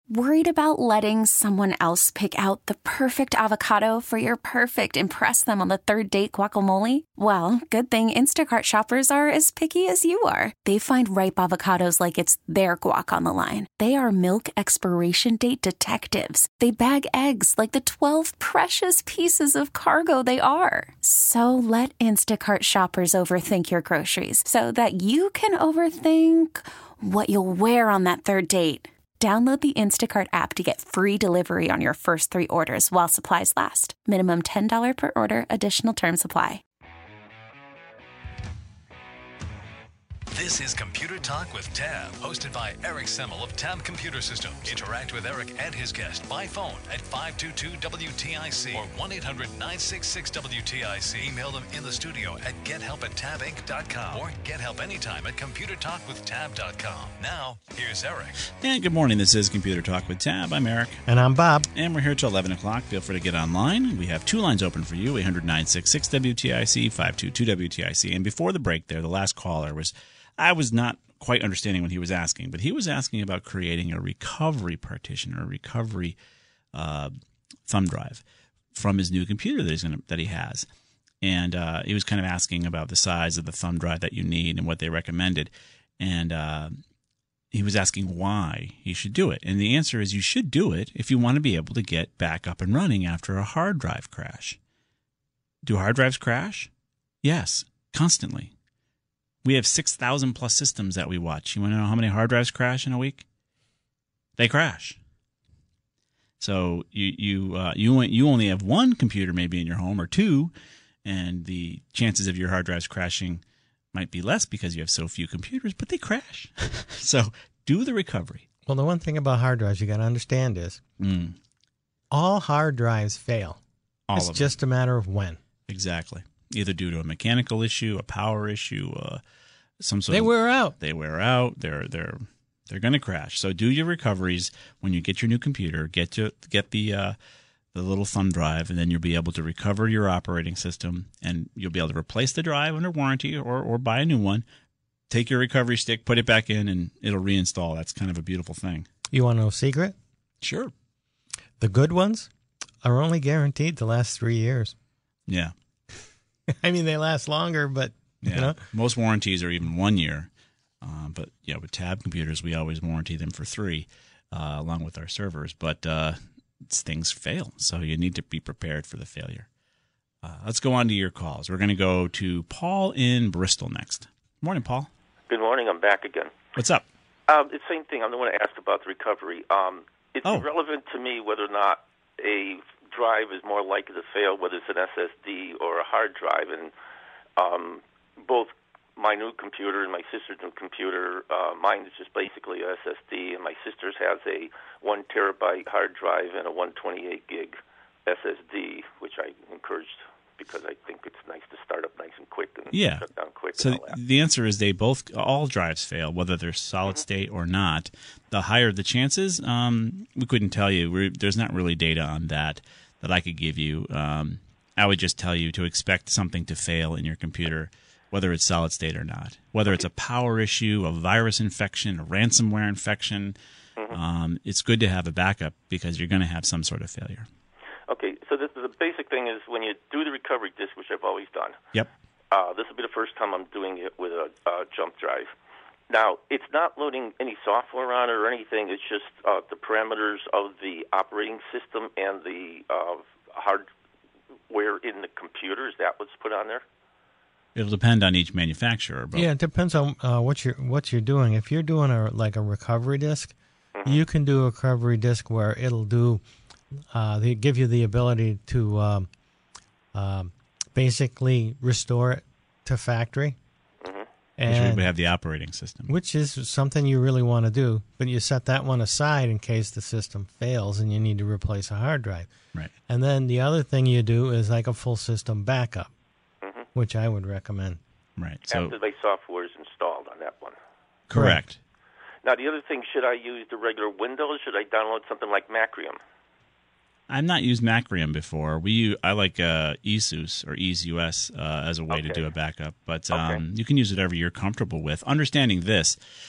Worried about letting someone else pick out the perfect avocado for your perfect impress them on the third date guacamole? Well, good thing Instacart shoppers are as picky as you are. They find ripe avocados like it's their guac on the line. They are milk expiration date detectives. They bag eggs like the 12 precious pieces of cargo they are. So let Instacart shoppers overthink your groceries so that you can overthink what you'll wear on that third date. Download the Instacart app to get free delivery on your first 3 orders while supplies last. Minimum $10 per order. Additional terms apply. This is Computer Talk with Tab, hosted by Eric Semmel of Tab Computer Systems. Interact with Eric and his guest by phone at 522-WTIC or 1-800-966-WTIC. Email them in the studio at gethelp@tabinc.com or get help anytime at computertalkwithtab.com. Now, here's Eric. And good morning. This is Computer Talk with Tab. I'm Eric. And I'm Bob. And we're here till 11 o'clock. Feel free to get online. We have 2 lines open for you, 800-966-WTIC, 522-WTIC. And before the break there, the last caller I was not quite understanding what he was asking, but he was asking about creating a recovery partition or a recovery thumb drive from his new computer that he has. And he was kind of asking about the size of the thumb drive that you need and what they recommended. And he was asking why he should do it. And the answer is you should do it if you want to be able to get back up and running after a hard drive crash. Do hard drives crash? Yes, constantly. We have 6,000 plus systems that we watch. You want to know how many hard drives crash in a week? They crash. So you only have 1 computer maybe in your home or 2, and the chances of your hard drives crashing might be less because you have so few computers, but they crash. So do the recovery. Well, the one thing about hard drives you got to understand is all hard drives fail. It's just a matter of when. Exactly. Either due to a mechanical issue, a power issue, some sort They wear out. They wear out. They're going to crash. So do your recoveries when you get your new computer. Get the little thumb drive, and then you'll be able to recover your operating system, and you'll be able to replace the drive under warranty or buy a new one. Take your recovery stick, put it back in, and it'll reinstall. That's kind of a beautiful thing. You want to know a secret? Sure. The good ones are only guaranteed to last 3 years. Yeah. I mean, they last longer, but, yeah. You know. Most warranties are even 1 year. But, yeah, with Tab computers, we always warranty them for 3, along with our servers. But things fail, so you need to be prepared for the failure. Let's go on to your calls. We're going to go to Paul in Bristol next. Morning, Paul. Good morning. I'm back again. What's up? It's the same thing. I'm the one to ask about the recovery. It's irrelevant to me whether or not a drive is more likely to fail, whether it's an SSD or a hard drive. And both my new computer and my sister's new computer, mine is just basically a SSD, and my sister's has a 1 terabyte hard drive and a 128 gig SSD, which I encouraged because I think it's nice to start up nice and quick and shut down quick. So and all that. the answer is all drives fail, whether they're solid state or not. The higher the chances, we couldn't tell you. There's not really data on that I could give you. I would just tell you to expect something to fail in your computer, whether it's solid state or not. Whether it's a power issue, a virus infection, a ransomware infection, it's good to have a backup because you're going to have some sort of failure. Okay, so the basic thing is when you do the recovery disk, which I've always done. Yep. This will be the first time I'm doing it with a jump drive. Now, it's not loading any software on it or anything. It's just the parameters of the operating system and the hardware in the computer. Is that what's put on there? It'll depend on each manufacturer. But Yeah, it depends on what you're doing. If you're doing a recovery disk, you can do a recovery disk where it'll do. They give you the ability to basically restore it to factory. Which would have the operating system. Which is something you really want to do, but you set that one aside in case the system fails and you need to replace a hard drive. Right. And then the other thing you do is like a full system backup, which I would recommend. Right. So After the software is installed on that one. Correct. Now, the other thing, should I use the regular Windows? Should I download something like Macrium? I've not used Macrium before. I like ESUS or EaseUS as a way to do a backup, but you can use whatever you're comfortable with. Understanding this,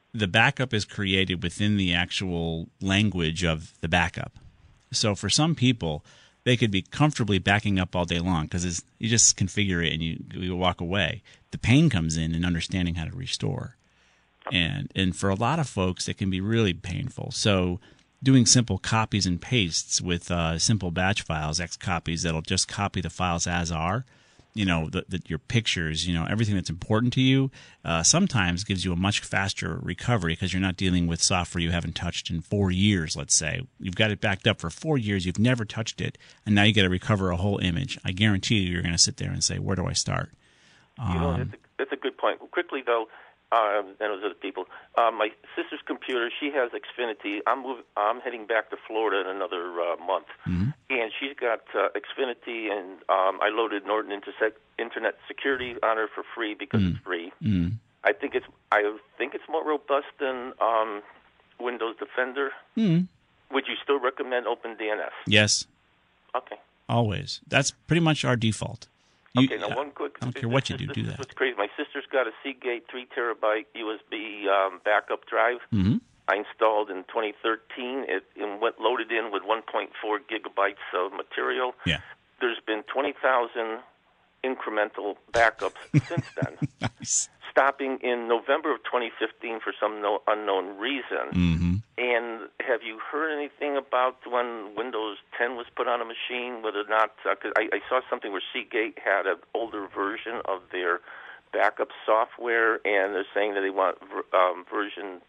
the backup is created within the actual language of the backup. So for some people, they could be comfortably backing up all day long because you just configure it and you walk away. The pain comes in understanding how to restore. And for a lot of folks, it can be really painful. So doing simple copies and pastes with simple batch files, X copies that'll just copy the files as are, your pictures, everything that's important to you, sometimes gives you a much faster recovery because you're not dealing with software you haven't touched in 4 years, let's say. You've got it backed up for 4 years, you've never touched it, and now you got to recover a whole image. I guarantee you're going to sit there and say, where do I start? That's a good point. Quickly, though, and those other people. My sister's computer, she has Xfinity. I'm heading back to Florida in another month, and she's got Xfinity, and I loaded Norton Internet Security on her for free because it's free. I think it's more robust than Windows Defender. Would you still recommend OpenDNS? Yes. Okay. Always. That's pretty much our default. Okay, now one quick... I don't care what you do that. This is what's crazy. My sister's got a Seagate 3 terabyte USB backup drive. I installed in 2013. It went loaded in with 1.4 gigabytes of material. Yeah. There's been 20,000 incremental backups since then. Nice. Stopping in November of 2015 for some unknown reason. And have you heard anything about when Windows 10 was put on a machine, whether or not, because I saw something where Seagate had an older version of their backup software, and they're saying that they want version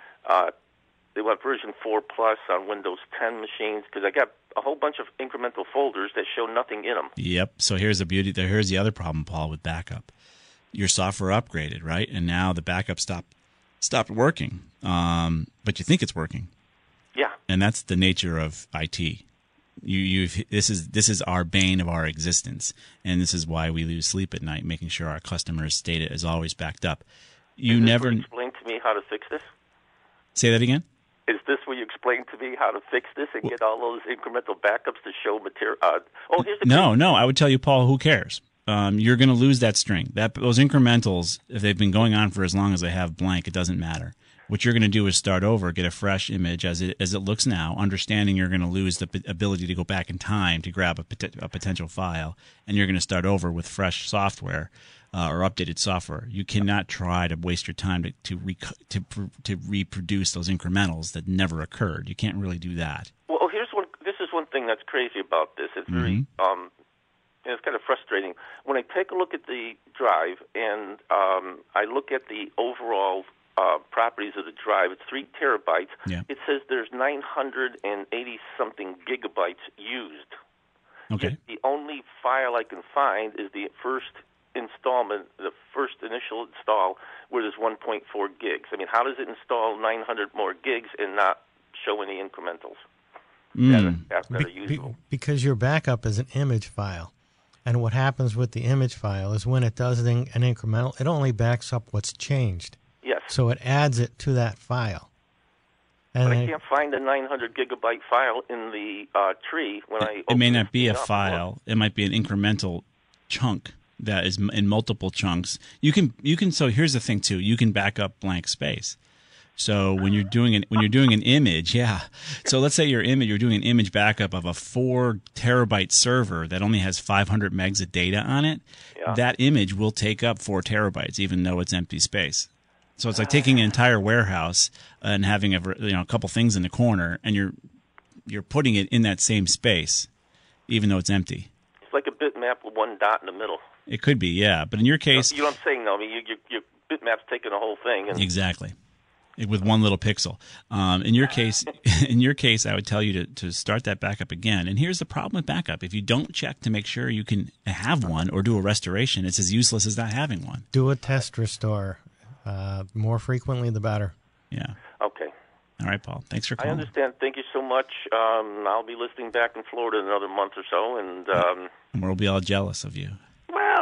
4 Plus on Windows 10 machines, because I got a whole bunch of incremental folders that show nothing in them. Yep. So here's the beauty. Here's the other problem, Paul, with backup. Your software upgraded, right? And now the backup stopped working, but you think it's working. Yeah. And that's the nature of IT. This is our bane of our existence, and this is why we lose sleep at night, making sure our customers' data is always backed up. Explain to me how to fix this? Say that again? Is this where you explain to me how to fix this and get all those incremental backups to show material? No. I would tell you, Paul, who cares? You're going to lose that string. Those incrementals, if they've been going on for as long as they have blank, it doesn't matter. What you're going to do is start over, get a fresh image as it looks now, understanding you're going to lose the ability to go back in time to grab a potential file, and you're going to start over with fresh software or updated software. You cannot try to waste your time to reproduce those incrementals that never occurred. You can't really do that. Well, this is one thing that's crazy about this. It's very it's kind of frustrating. When I take a look at the drive and I look at the overall properties of the drive, it's 3 terabytes. Yeah. It says there's 980-something gigabytes used. Okay. Yet the only file I can find is the first installment, the first initial install, where there's 1.4 gigs. I mean, how does it install 900 more gigs and not show any incrementals that are usable? Because your backup is an image file. And what happens with the image file is when it does an incremental, it only backs up what's changed. Yes. So it adds it to that file. And but I can't find a 900 gigabyte file in the tree when I open it may not be a file. It might be an incremental chunk that is in multiple chunks. You can. So here's the thing too. You can back up blank space. So when you're doing an image, yeah. So let's say you're doing an image backup of a 4 terabyte server that only has 500 megs of data on it. Yeah. That image will take up 4 terabytes, even though it's empty space. So it's like taking an entire warehouse and having a couple things in the corner, and you're putting it in that same space, even though it's empty. It's like a bitmap with one dot in the middle. It could be, yeah. But in your case, you know what I'm saying, though. I mean, your bitmap's taking the whole thing. And exactly. With one little pixel. In your case, I would tell you to start that backup again. And here's the problem with backup: if you don't check to make sure you can have one or do a restoration, it's as useless as not having one. Do a test restore. More frequently, the better. Yeah. Okay. All right, Paul. Thanks for calling. I understand. Thank you so much. I'll be listening back in Florida in another month or so, and we'll be all jealous of you. Well,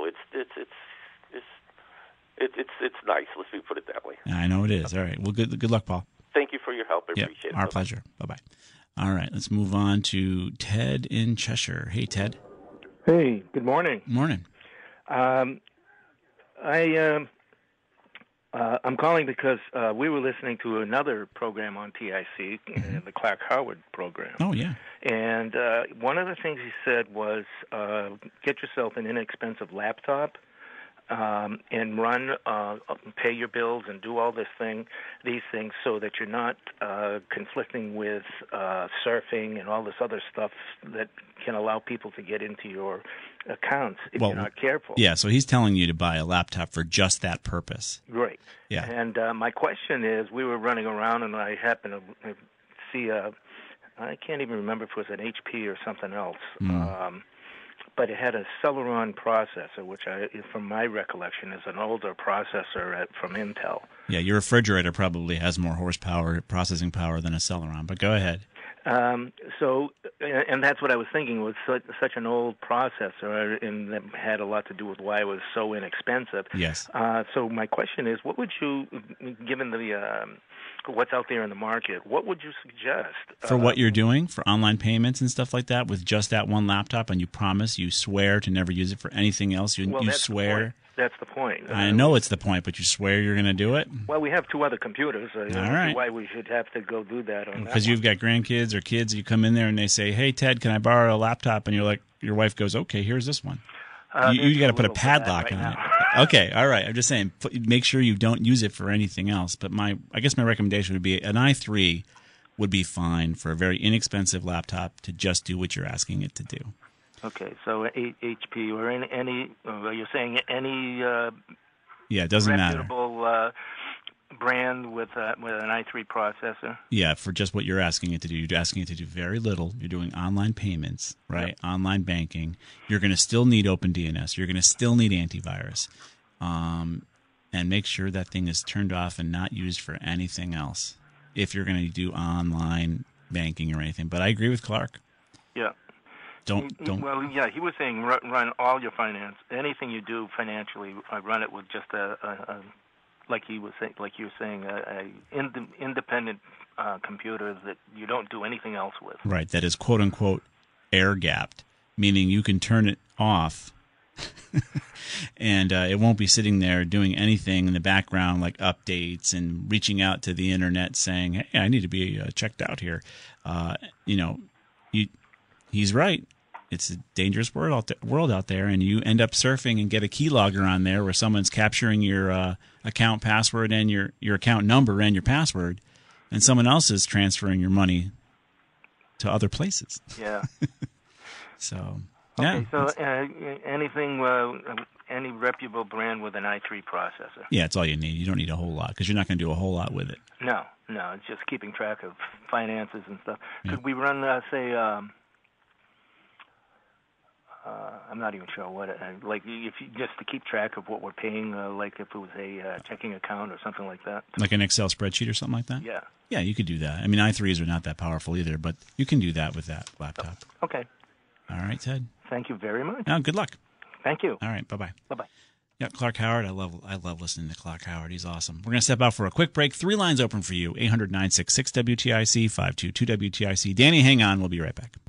it's nice. Let's put it that way. I know it is. All right. Well, good luck, Paul. Thank you for your help. I appreciate it. Our pleasure. Bye-bye. All right. Let's move on to Ted in Cheshire. Hey, Ted. Hey, good morning. Morning. I I'm calling because we were listening to another program on TIC, the Clark Howard program. Oh, yeah. And one of the things he said was get yourself an inexpensive laptop and run, pay your bills and do all these things so that you're not conflicting with surfing and all this other stuff that can allow people to get into your accounts if you're not careful. Yeah, so he's telling you to buy a laptop for just that purpose. Right. Yeah. And my question is, we were running around and I happened to see I can't even remember if it was an HP or something else. But it had a Celeron processor, which, from my recollection, is an older processor from Intel. Yeah, your refrigerator probably has more horsepower, processing power than a Celeron, but go ahead. And that's what I was thinking, was such an old processor, and that had a lot to do with why it was so inexpensive. Yes. So my question is, what would you, given the what's out there in the market, what would you suggest? For what you're doing, for online payments and stuff like that, with just that one laptop, and you swear to never use it for anything else? You swear? That's the point. I know it's the point, but you swear you're going to do it? Well, we have two other computers. I don't right. see why we should have to go do that. Because you've got grandkids or kids, you come in there and they say, "Hey, Ted, can I borrow a laptop?" And you're like, your wife goes, "Okay, here's this one." You got to put a padlock on it. Okay, all right. I'm just saying, make sure you don't use it for anything else. But I guess my recommendation would be an i3 would be fine for a very inexpensive laptop to just do what you're asking it to do. Okay, so HP or any you're saying any it doesn't reputable brand with an i3 processor? Yeah, for just what you're asking it to do. You're asking it to do very little. You're doing online payments, right? Yep. Online banking. You're going to still need OpenDNS. You're going to still need antivirus. And make sure that thing is turned off and not used for anything else if you're going to do online banking or anything. But I agree with Clark. Yeah. Don't. Well, yeah, he was saying run all your finance, anything you do financially, run it with just like you were saying, independent computer that you don't do anything else with. Right, that is quote unquote air gapped, meaning you can turn it off, and it won't be sitting there doing anything in the background like updates and reaching out to the internet saying, "Hey, I need to be checked out here." He's right. It's a dangerous world out there, and you end up surfing and get a keylogger on there where someone's capturing your account password and your account number and your password, and someone else is transferring your money to other places. Yeah. So, okay, so anything, any reputable brand with an i3 processor. Yeah, it's all you need. You don't need a whole lot because you're not going to do a whole lot with it. No, it's just keeping track of finances and stuff. Yeah. Could we run, say, I'm not even sure what like if you, just to keep track of what we're paying, like if it was a checking account or something like that. Like an Excel spreadsheet or something like that? Yeah. Yeah, you could do that. I mean, i3s are not that powerful either, but you can do that with that laptop. Okay. All right, Ted. Thank you very much. Oh, good luck. Thank you. All right, bye-bye. Bye-bye. Yeah, Clark Howard. I love listening to Clark Howard. He's awesome. We're going to step out for a quick break. 3 lines open for you. 800-966-WTIC, 522-WTIC. Danny, hang on. We'll be right back.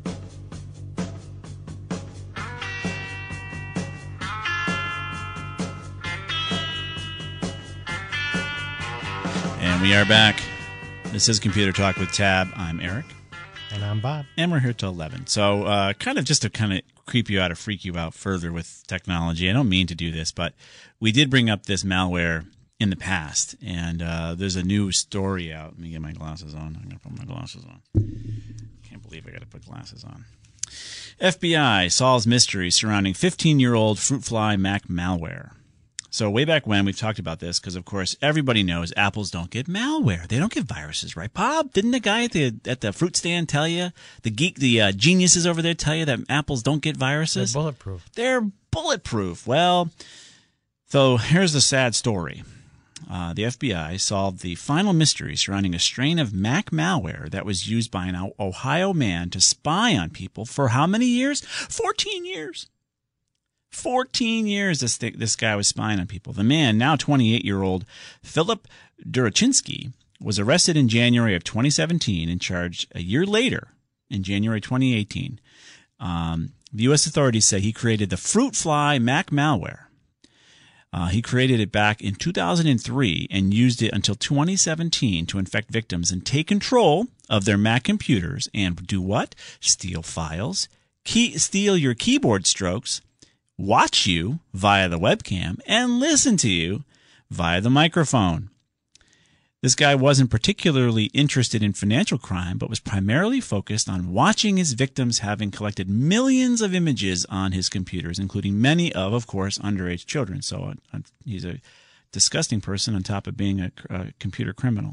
And we are back. This is Computer Talk with Tab. I'm Eric. And I'm Bob. And we're here till 11. So just to creep you out or freak you out further with technology, I don't mean to do this, but we did bring up this malware in the past. And there's a new story out. Let me get my glasses on. I'm going to put my glasses on. Can't believe I got to put glasses on. FBI solves mystery surrounding 15-year-old fruit fly Mac malware. So way back when, we've talked about this because, of course, everybody knows apples don't get malware. They don't get viruses, right, Bob? Didn't the guy at the fruit stand tell you, the geniuses over there tell you that apples don't get viruses? They're bulletproof. They're bulletproof. Well, so here's the sad story. The FBI solved the final mystery surrounding a strain of Mac malware that was used by an Ohio man to spy on people for how many years? 14 years. 14 years this guy was spying on people. The man, now 28-year-old Philip Durachinsky, was arrested in January of 2017 and charged a year later in January 2018. The U.S. authorities say he created the fruit fly Mac malware. He created it back in 2003 and used it until 2017 to infect victims and take control of their Mac computers and do what? Steal files, steal your keyboard strokes, watch you via the webcam, and listen to you via the microphone. This guy wasn't particularly interested in financial crime, but was primarily focused on watching his victims, having collected millions of images on his computers, including many of course, underage children. So he's a disgusting person on top of being a computer criminal.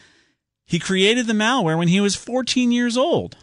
He created the malware when he was 14 years old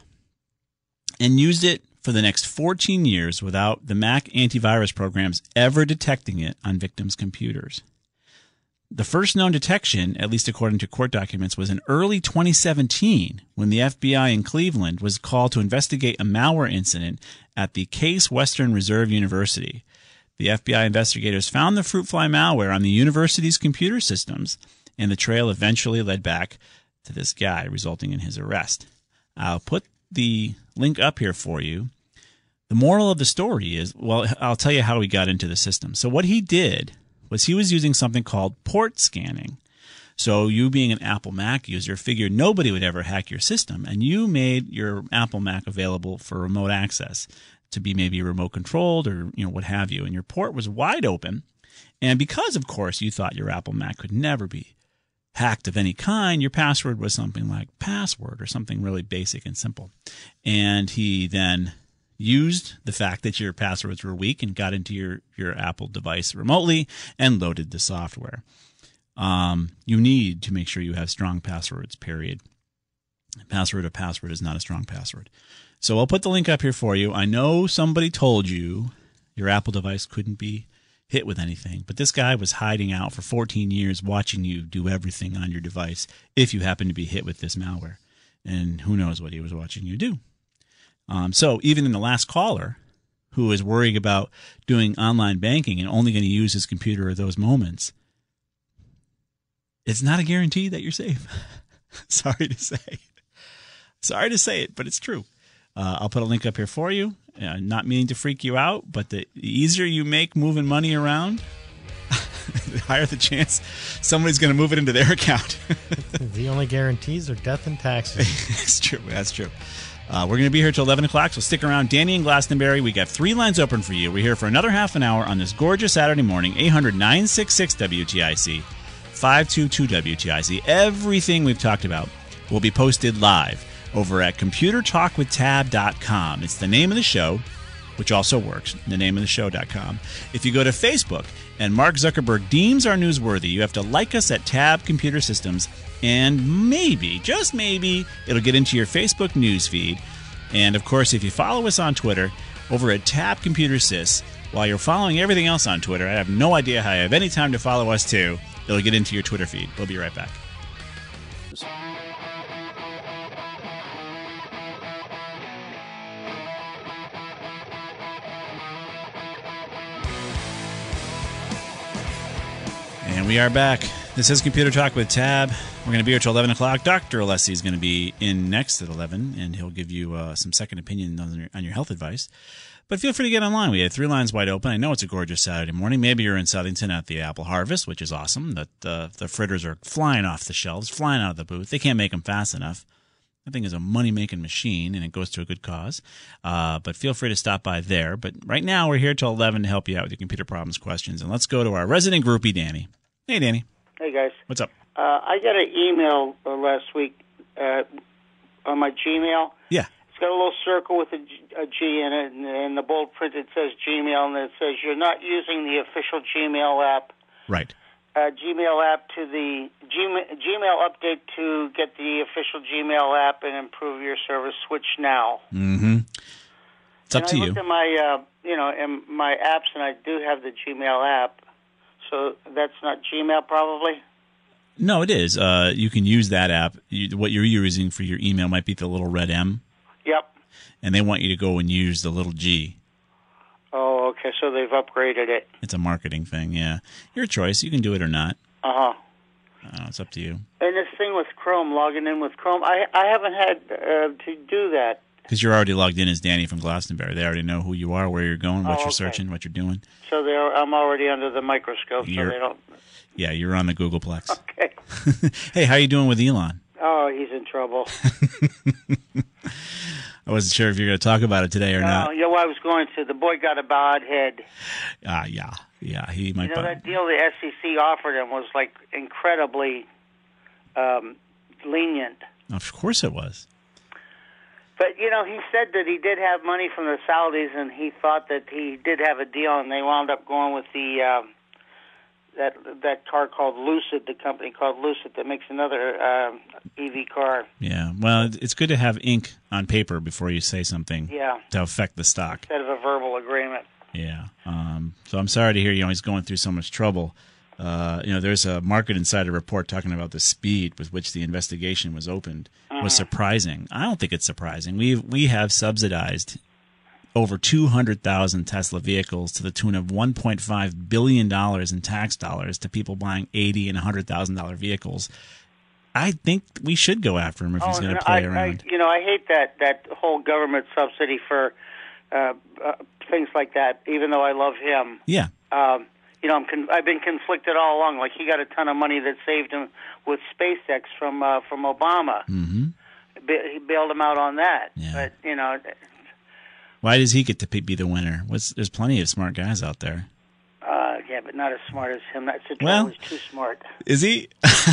and used it for the next 14 years without the Mac antivirus programs ever detecting it on victims' computers. The first known detection, at least according to court documents, was in early 2017 when the FBI in Cleveland was called to investigate a malware incident at the Case Western Reserve University. The FBI investigators found the fruit fly malware on the university's computer systems, and the trail eventually led back to this guy, resulting in his arrest. I'll put the link up here for you. The moral of the story is, well, I'll tell you how he got into the system. So what he did was he was using something called port scanning. So you being an Apple Mac user figured nobody would ever hack your system, and you made your Apple Mac available for remote access to be maybe remote controlled or what have you. And your port was wide open. And because, of course, you thought your Apple Mac could never be hacked of any kind, your password was something like password or something really basic and simple. And he then used the fact that your passwords were weak and got into your Apple device remotely and loaded the software. You need to make sure you have strong passwords, period. Password is not a strong password. So I'll put the link up here for you. I know somebody told you your Apple device couldn't be hit with anything, but this guy was hiding out for 14 years watching you do everything on your device if you happen to be hit with this malware. And who knows what he was watching you do. So even in the last caller, who is worried about doing online banking and only going to use his computer at those moments, it's not a guarantee that you're safe. Sorry to say it, but it's true. I'll put a link up here for you. Not meaning to freak you out, but the easier you make moving money around, the higher the chance somebody's going to move it into their account. The only guarantees are death and taxes. That's true. We're going to be here till 11 o'clock, so stick around. Danny in Glastonbury, we got 3 lines open for you. We're here for another half an hour on this gorgeous Saturday morning. 800-966-WTIC, 522-WTIC. Everything we've talked about will be posted live over at computertalkwithtab.com. It's the name of the show, which also works, the name of the show.com. If you go to Facebook and Mark Zuckerberg deems our newsworthy, you have to like us at Tab Computer Systems, and maybe, just maybe, it'll get into your Facebook news feed. And, of course, if you follow us on Twitter over at Tab Computer Sys, while you're following everything else on Twitter, I have no idea how you have any time to follow us, too. It'll get into your Twitter feed. We'll be right back. And we are back. This is Computer Talk with Tab. We're going to be here till 11 o'clock. Dr. Alessi is going to be in next at 11, and he'll give you some second opinion on your health advice. But feel free to get online. We have 3 lines wide open. I know it's a gorgeous Saturday morning. Maybe you're in Southington at the Apple Harvest, which is awesome. The fritters are flying off the shelves, flying out of the booth. They can't make them fast enough. That thing is a money-making machine, and it goes to a good cause. But feel free to stop by there. But right now, we're here till 11 to help you out with your computer problems, questions. And let's go to our resident groupie, Danny. Hey, Danny. Hey, guys. What's up? I got an email last week on my Gmail. Yeah. It's got a little circle with a G in it, and the bold print it says Gmail, and it says you're not using the official Gmail app. Right. Gmail app to the Gmail update to get the official Gmail app and improve your service. Switch now. Mm-hmm. It's up to you. I looked at my, in my apps, and I do have the Gmail app. So that's not Gmail, probably? No, it is. You can use that app. What you're using for your email might be the little red M. Yep. And they want you to go and use the little G. Oh, okay. So they've upgraded it. It's a marketing thing, yeah. Your choice. You can do it or not. Uh-huh. It's up to you. And this thing with Chrome, logging in with Chrome, I haven't had to do that. Because you're already logged in as Danny from Glastonbury. They already know who you are, where you're going, what you're okay. searching, what you're doing. So I'm already under the microscope, so they don't... Yeah, you're on the Googleplex. Okay. Hey, how you doing with Elon? Oh, he's in trouble. I wasn't sure if you're going to talk about it today or not. Yeah, well, I was going to. The boy got a bald head. Yeah, he might. That deal the SEC offered him was like incredibly lenient. Of course it was. But, he said that he did have money from the Saudis, and he thought that he did have a deal, and they wound up going with the that car called Lucid, the company called Lucid that makes another EV car. Yeah, well, it's good to have ink on paper before you say something to affect the stock. Instead of a verbal agreement. Yeah. So I'm sorry to hear he's going through so much trouble. There's a Market Insider report talking about the speed with which the investigation was opened was surprising. I don't think it's surprising. We have subsidized over 200,000 Tesla vehicles to the tune of $1.5 billion in tax dollars to people buying $80,000 and $100,000 vehicles. I think we should go after him if he's going to play around. I hate that whole government subsidy for things like that, even though I love him. Yeah. I've been conflicted all along. Like, he got a ton of money that saved him with SpaceX from Obama. Mm-hmm. He bailed him out on that. Yeah. But, why does he get to be the winner? There's plenty of smart guys out there. Yeah, but not as smart as him. That Citroen is too smart. Is he?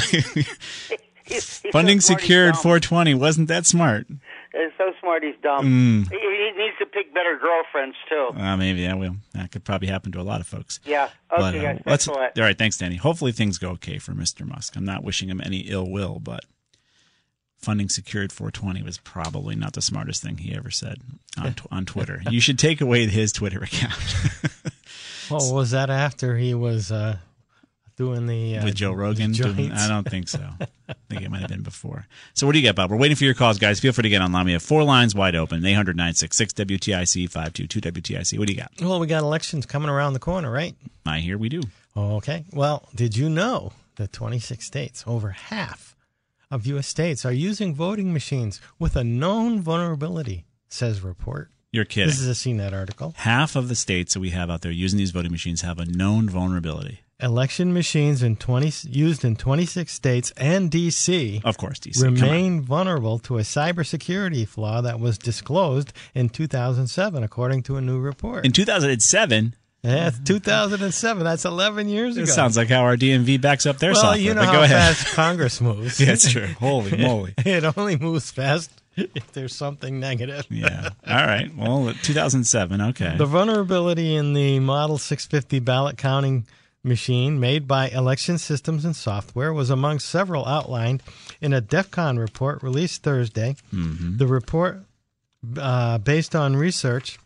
He's Funding so smart, secured 420 wasn't that smart. He's so smart he's dumb. He needs to pick better girlfriends, too. Maybe that will. That could probably happen to a lot of folks. Yeah. Okay, guys. Thanks a lot. All right, thanks, Danny. Hopefully things go okay for Mr. Musk. I'm not wishing him any ill will, but funding secured 420 was probably not the smartest thing he ever said on Twitter. You should take away his Twitter account. Well, was that after he was doing the... with Joe Rogan? I don't think so. I think it might have been before. So what do you got, Bob? We're waiting for your calls, guys. Feel free to get online. We have 4 lines wide open, 800-966-WTIC, 522-WTIC. What do you got? Well, we got elections coming around the corner, right? I hear we do. Okay. Well, did you know that 26 states, over half of U.S. states, are using voting machines with a known vulnerability, says report. You're kidding. This is a CNET article. Half of the states that we have out there using these voting machines have a known vulnerability. Election machines used in 26 states and D.C. Of course, D.C. remain vulnerable to a cybersecurity flaw that was disclosed in 2007, according to a new report. In 2007? Yeah, 2007. That's 11 years ago. It sounds like how our DMV backs up their software. Well, you know but how go ahead. fast Congress moves. Yeah, that's true. Holy moly. It only moves fast if there's something negative. Yeah. All right. Well, 2007. Okay. The vulnerability in the Model 650 ballot counting machine made by Election Systems and Software was among several outlined in a DEF CON report released Thursday. Mm-hmm. The report, based on research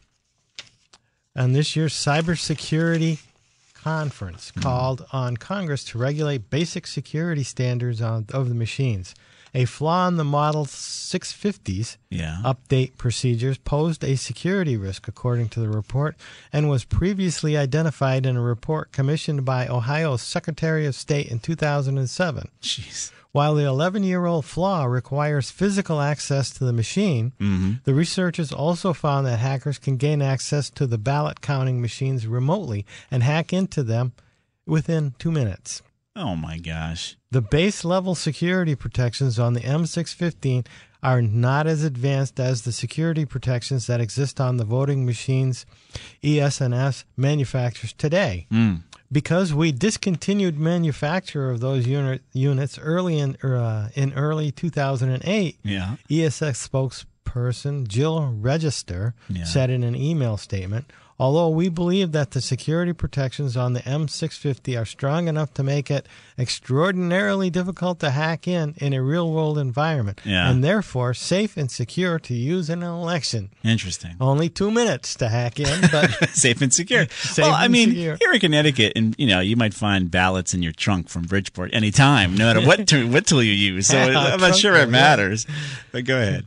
on this year's cybersecurity conference, called on Congress to regulate basic security standards of the machines. A flaw in the Model 650's update procedures posed a security risk, according to the report, and was previously identified in a report commissioned by Ohio's Secretary of State in 2007. Jeez. While the 11-year-old flaw requires physical access to the machine, the researchers also found that hackers can gain access to the ballot counting machines remotely and hack into them within 2 minutes. Oh, my gosh. The base-level security protections on the M615 are not as advanced as the security protections that exist on the voting machines ES&S manufacturers today. Because we discontinued manufacture of those units early in early 2008, ESX spokesperson Jill Register said in an email statement, although we believe that the security protections on the M650 are strong enough to make it extraordinarily difficult to hack in a real-world environment, and therefore safe and secure to use in an election. Interesting. Only 2 minutes to hack in, but safe and secure. Secure. Here in Connecticut, and you might find ballots in your trunk from Bridgeport anytime, no matter what tool you use. So I'm not sure it matters. But go ahead.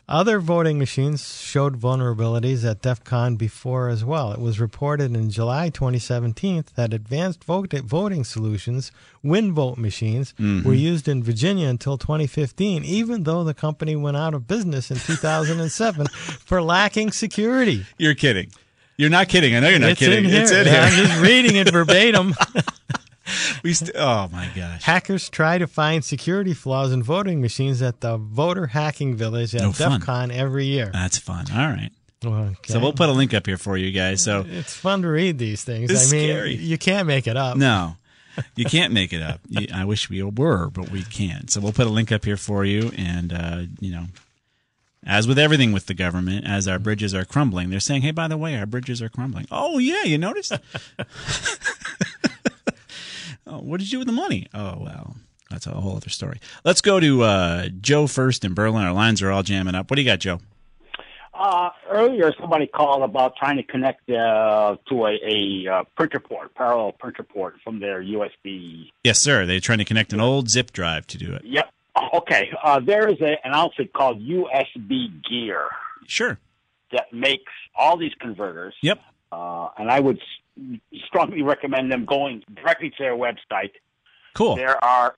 Other voting machines showed vulnerabilities at DEF CON before as well. It was reported in July 2017 that advanced voting solutions, WinVote machines, were used in Virginia until 2015, even though the company went out of business in 2007 for lacking security. You're kidding. You're not kidding. I know you're not kidding. It's in here. I'm just reading it verbatim. Oh, my gosh. Hackers try to find security flaws in voting machines at the Voter Hacking Village at DEF CON every year. That's fun. All right. Okay. So we'll put a link up here for you guys. So it's fun to read these things. It's I mean, scary. You can't make it up. No, you can't make it up. I wish we were, but we can't. So we'll put a link up here for you. And, as with everything with the government, as our bridges are crumbling, they're saying, hey, by the way, our bridges are crumbling. Oh, yeah, you noticed? Oh, what did you do with the money? Oh, well, that's a whole other story. Let's go to Joe first in Berlin. Our lines are all jamming up. What do you got, Joe? Earlier, somebody called about trying to connect to a printer port, parallel printer port from their USB. Yes, sir. They're trying to connect an old zip drive to do it. Yep. Okay. There is an outfit called USB Gear. Sure. That makes all these converters. Yep. And I would strongly recommend them going directly to their website. Cool. There are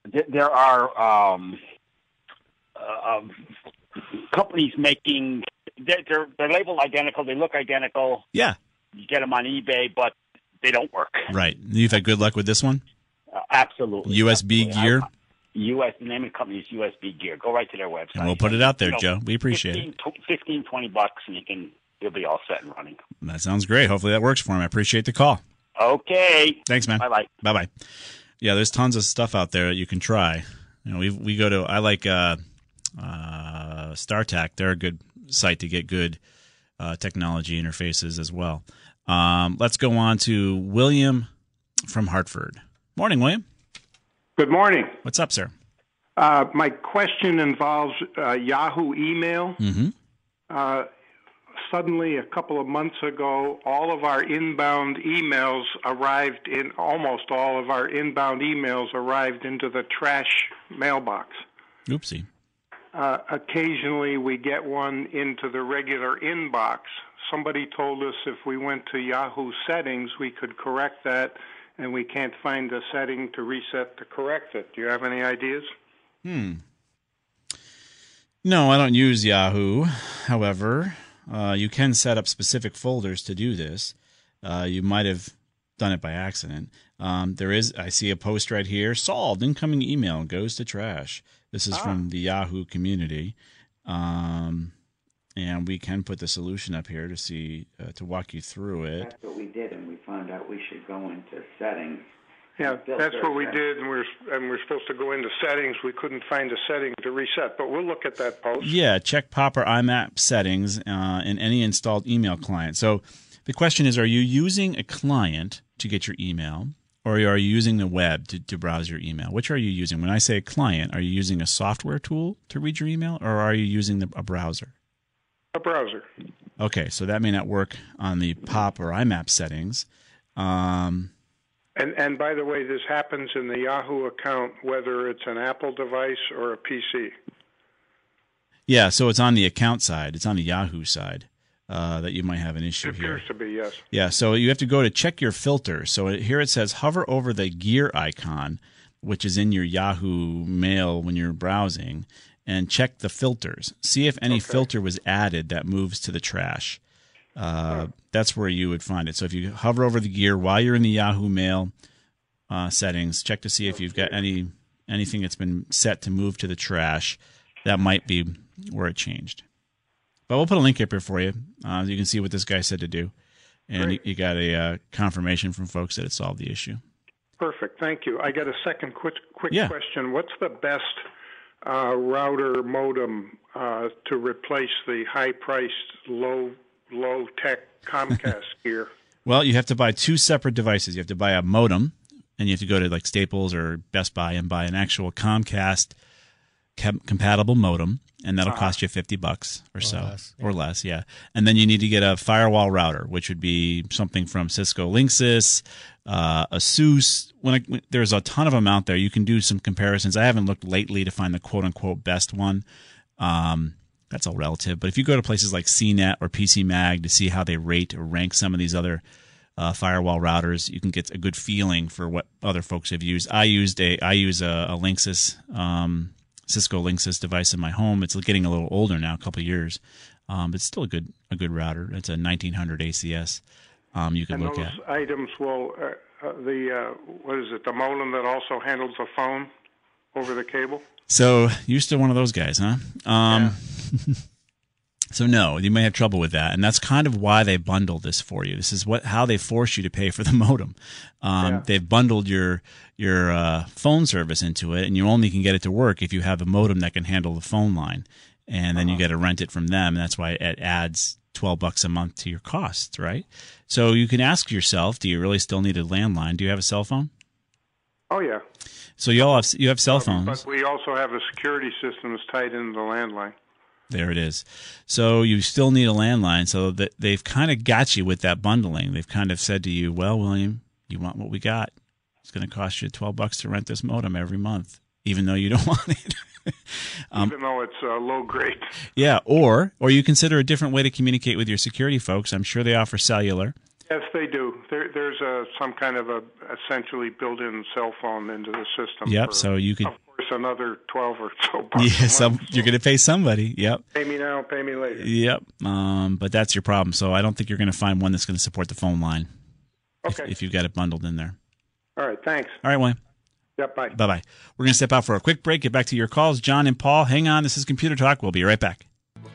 companies making. They're labeled identical. They look identical. Yeah. You get them on eBay, but they don't work. Right. You've had good luck with this one? Absolutely. USB Gear? The name of the company is USB Gear. Go right to their website. And we'll put it out there, Joe. We appreciate it. $15, $20, and you'll be all set and running. That sounds great. Hopefully that works for him. I appreciate the call. Okay. Thanks, man. Bye-bye. Bye-bye. Yeah, there's tons of stuff out there that you can try. We go to, I like StarTAC. They're a good site to get good technology interfaces as well. Let's go on to William from Hartford. Morning, William. Good morning. What's up, sir? My question involves Yahoo email. Mm-hmm. Suddenly, a couple of months ago, all of our inbound emails arrived in, almost all of our inbound emails arrived into the trash mailbox. Oopsie. Occasionally, we get one into the regular inbox. Somebody told us if we went to Yahoo settings, we could correct that, and we can't find a setting to reset to correct it. Do you have any ideas? No, I don't use Yahoo. However, you can set up specific folders to do this. You might have done it by accident. I see a post right here. Solved. Incoming email goes to trash. This is from the Yahoo community. And we can put the solution up here to see, to walk you through it. That's what we did, and we found out we should go into settings. Yeah, that's what we did, and we're supposed to go into settings. We couldn't find a setting to reset, but we'll look at that post. Yeah, check POP or IMAP settings in any installed email client. So the question is, are you using a client to get your email, or are you using the web to browse your email? Which are you using? When I say a client, are you using a software tool to read your email, or are you using a browser? A browser. Okay, so that may not work on the POP or IMAP settings. And by the way, this happens in the Yahoo account, whether it's an Apple device or a PC. Yeah, so it's on the account side. It's on the Yahoo side that you might have an issue here. It appears to be, yes. Yeah, so you have to go to check your filter. So here it says hover over the gear icon, which is in your Yahoo Mail when you're browsing, and check the filters. See if any filter was added that moves to the trash. That's where you would find it. So if you hover over the gear while you're in the Yahoo Mail settings, check to see if you've got anything that's been set to move to the trash. That might be where it changed. But we'll put a link up here for you. You can see what this guy said to do. And you got a confirmation from folks that it solved the issue. Perfect. Thank you. I got a second quick question. What's the best router modem to replace the high-priced, low-tech Comcast gear? Well, you have to buy two separate devices. You have to buy a modem, and you have to go to like Staples or Best Buy and buy an actual Comcast compatible modem, and that'll cost you $50 or less. Yeah. And then you need to get a firewall router, which would be something from Cisco Linksys, ASUS. There's a ton of them out there. You can do some comparisons. I haven't looked lately to find the quote-unquote best one. that's all relative. But if you go to places like CNET or PC Mag to see how they rate or rank some of these other firewall routers, you can get a good feeling for what other folks have used. I use a Linksys, Cisco Linksys device in my home. It's getting a little older now, a couple of years. But it's still a good router. It's a 1900 ACS. You can look at. And those items will what is it? The modem that also handles the phone over the cable. So you're still one of those guys, huh? Yeah. So no, you may have trouble with that, and that's kind of why they bundle this for you. This is how they force you to pay for the modem. They've bundled your phone service into it, and you only can get it to work if you have a modem that can handle the phone line, and then you got to rent it from them. And that's why it adds $12 a month to your costs, right? So you can ask yourself, do you really still need a landline? Do you have a cell phone? Oh yeah. So you have cell phones, but we also have a security system that's tied into the landline. There it is. So you still need a landline. So that they've kind of got you with that bundling. They've kind of said to you, well, William, you want what we got. It's going to cost you $12 to rent this modem every month, even though you don't want it. Even though it's low grade. Yeah, or you consider a different way to communicate with your security folks. I'm sure they offer cellular. Yes, they do. There's some kind of essentially built-in cell phone into the system. Yep, so you could... Of course, another 12 or so bucks. Yeah, you're going to pay somebody. Yep. Pay me now, pay me later. Yep. But that's your problem. So I don't think you're going to find one that's going to support the phone line. Okay. If you've got it bundled in there. All right, thanks. All right, William. Yep, bye. Bye-bye. We're going to step out for a quick break, get back to your calls. John and Paul, hang on. This is Computer Talk. We'll be right back.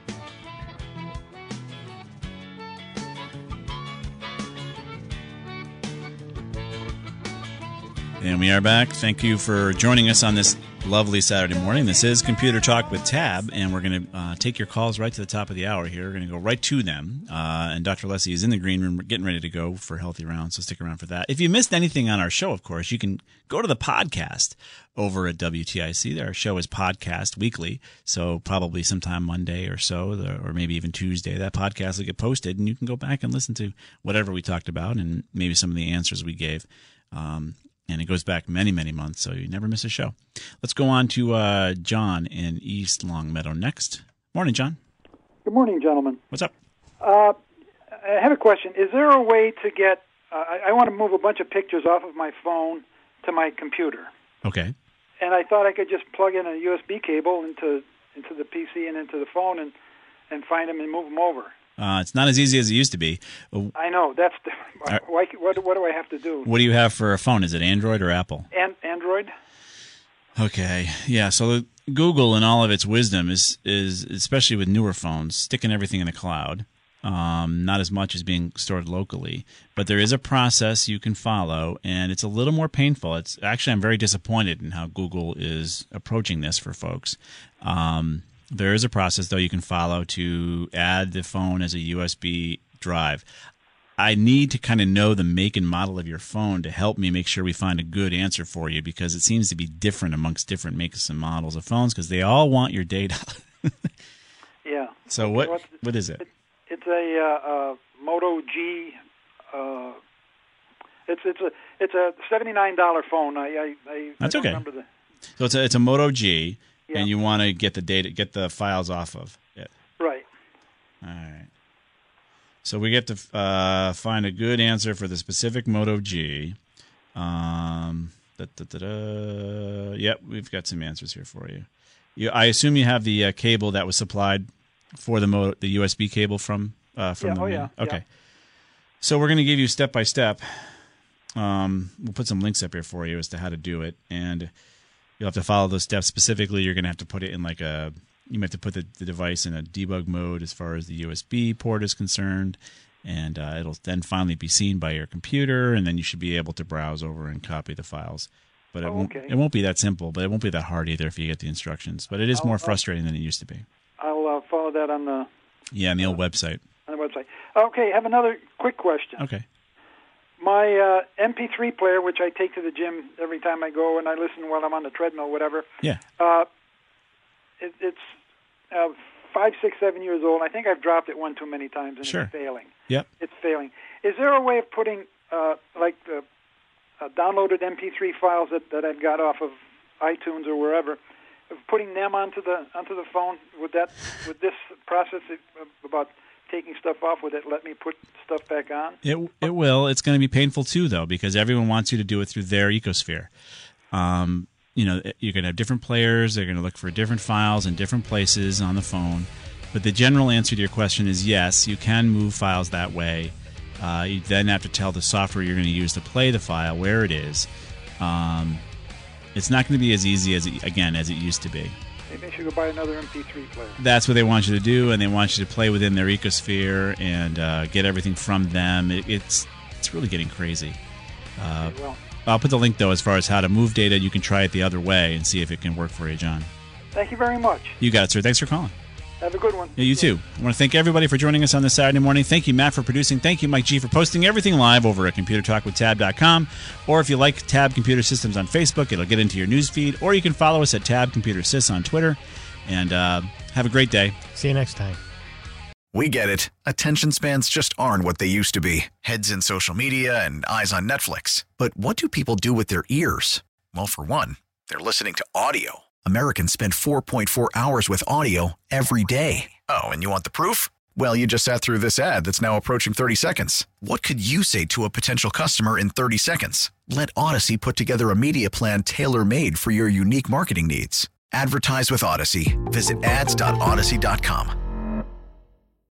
And we are back. Thank you for joining us on this lovely Saturday morning. This is Computer Talk with Tab, and we're going to take your calls right to the top of the hour here. We're going to go right to them. And Dr. Leslie is in the green room getting ready to go for Healthy Round, so stick around for that. If you missed anything on our show, of course, you can go to the podcast over at WTIC. Our show is podcast weekly, so probably sometime Monday or so, or maybe even Tuesday, that podcast will get posted, and you can go back and listen to whatever we talked about and maybe some of the answers we gave. And it goes back many, many months, so you never miss a show. Let's go on to John in East Longmeadow next. Morning, John. Good morning, gentlemen. What's up? I have a question. Is there a way to get... I want to move a bunch of pictures off of my phone to my computer. Okay. And I thought I could just plug in a USB cable into the PC and into the phone and find them and move them over. It's not as easy as it used to be. I know. That's what do I have to do? What do you have for a phone? Is it Android or Apple? Android. Okay. Yeah. So Google, in all of its wisdom, is especially with newer phones, sticking everything in the cloud. Not as much as being stored locally, but there is a process you can follow, and it's a little more painful. It's actually, I'm very disappointed in how Google is approaching this for folks. There is a process, though, you can follow to add the phone as a USB drive. I need to kind of know the make and model of your phone to help me make sure we find a good answer for you, because it seems to be different amongst different makes and models of phones because they all want your data. Yeah. So what is it? It's a Moto G. It's a $79 phone. That's okay. Remember the... So it's a Moto G. Yeah. And you want to get the data, get the files off of it. Right. All right. So we get to find a good answer for the specific Moto G. Yep, we've got some answers here for you. I assume you have the cable that was supplied for the USB cable from yeah. the Oh, yeah. Okay. Yeah. So we're going to give you step by step. We'll put some links up here for you as to how to do it, and you'll have to follow those steps. Specifically, you're going to have to put it in you might have to put the device in a debug mode as far as the USB port is concerned, and it'll then finally be seen by your computer, and then you should be able to browse over and copy the files. But it won't be that simple, but it won't be that hard either if you get the instructions. But it is more frustrating than it used to be. I'll follow that on the... Yeah, on the old website. On the website. Okay, I have another quick question. Okay. My MP3 player, which I take to the gym every time I go, and I listen while I'm on the treadmill, whatever. Yeah. It's 5, 6, 7 years old. I think I've dropped it one too many times, and Sure. It's failing. Yep. It's failing. Is there a way of putting downloaded MP3 files that I've got off of iTunes or wherever, putting them onto the phone? Would this process about taking stuff off, would it let me put stuff back on? It will. It's going to be painful too, though, because everyone wants you to do it through their ecosphere. You're going to have different players. They're going to look for different files in different places on the phone. But the general answer to your question is yes, you can move files that way. You then have to tell the software you're going to use to play the file where it is. It's not going to be as easy as it used to be. Maybe I should go buy another MP3 player. That's what they want you to do, and they want you to play within their ecosphere and get everything from them. It's really getting crazy. Okay, well, I'll put the link, though, as far as how to move data. You can try it the other way and see if it can work for you, John. thank you very much. You got it, sir. Thanks for calling. Have a good one. Yeah, you too. I want to thank everybody for joining us on this Saturday morning. Thank you, Matt, for producing. Thank you, Mike G, for posting everything live over at ComputerTalkWithTab.com. Or if you like Tab Computer Systems on Facebook, it'll get into your news feed. Or you can follow us at Tab Computer Sys on Twitter. And have a great day. See you next time. We get it. Attention spans just aren't what they used to be. Heads in social media and eyes on Netflix. But what do people do with their ears? Well, for one, they're listening to audio. Americans spend 4.4 hours with audio every day. Oh, and you want the proof? Well, you just sat through this ad that's now approaching 30 seconds. What could you say to a potential customer in 30 seconds? Let Odyssey put together a media plan tailor-made for your unique marketing needs. Advertise with Odyssey. Visit ads.odyssey.com.